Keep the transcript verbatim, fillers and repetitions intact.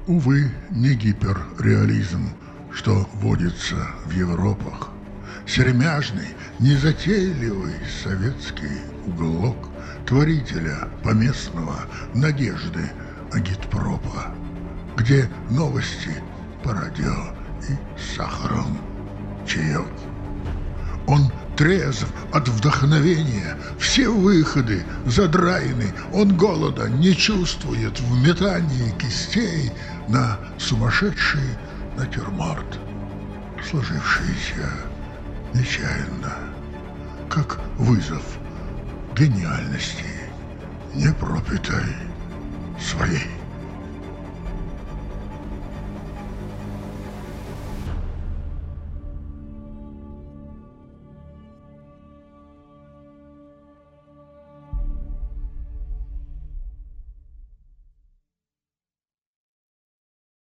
Увы, не гиперреализм, что водится в Европах. Сермяжный, незатейливый советский уголок творителя поместного надежды агитпропа, где новости по радио и с сахаром чаек. Он трезв от вдохновения, все выходы задраены, он голода не чувствует в метании кистей на сумасшедший натюрморт, сложившийся нечаянно, как вызов гениальности, непропитой своей.